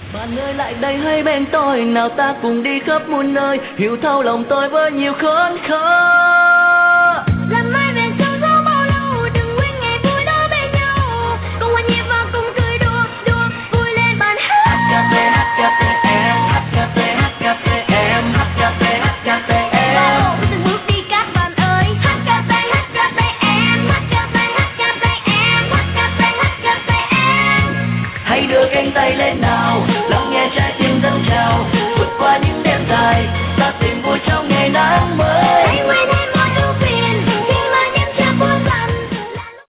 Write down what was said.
Bạn ơi lại đây hãy bên tôi, nào ta cùng đi khắp muôn nơi, hiểu thấu lòng tôi với nhiều khốn khó.